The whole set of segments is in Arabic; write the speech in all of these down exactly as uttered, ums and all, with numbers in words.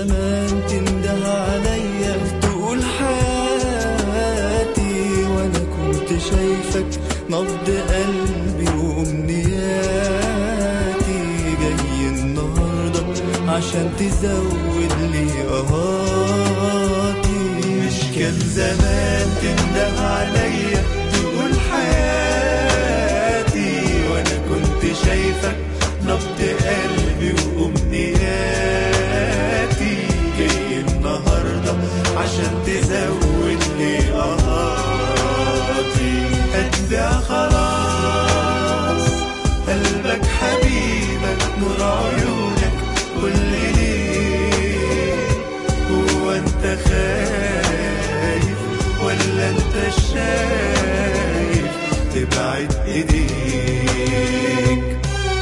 زمان تنده عليا تقول حياتي، وانا كنت شايفك نبض قلبي وامنياتي. جاي النهارده عشان تزود لي قهاتي. مش كان زمان تنده عليا تقول حياتي، وانا كنت شايفك نبض قلبي وامنياتي. جاي النهارده عشان تزود لي قهاتي. هتبيع خلاص قلبك حبيبك نور عيونك كل ليل. هو انت خايف ولا انت شايف تبعد ايديك؟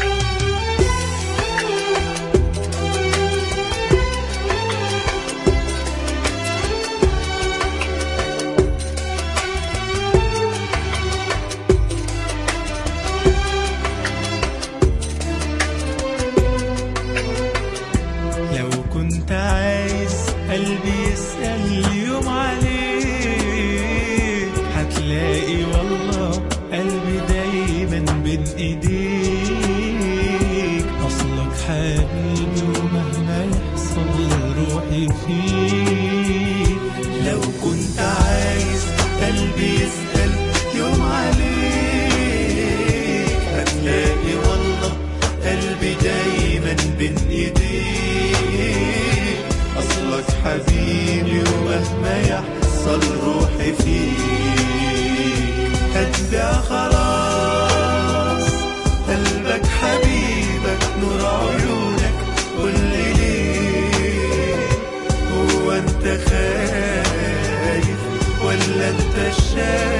لو كنت عايز قلبي يسأل يوم عليك، هتلاقي والله قلبي دايما بين ايديك. اصلك حبيبي ومهما يحصل روحي فيك. لو كنت عايز قلبي يسأل يوم عليك، هتلاقي والله قلبي دايما بين ايديك. اصلك حبيبي ومهما يحصل روحي فيك. هتبيع خلاص قلبك حبيبك نور عيونك كل ليل. هو انت خايف ولا انت شايف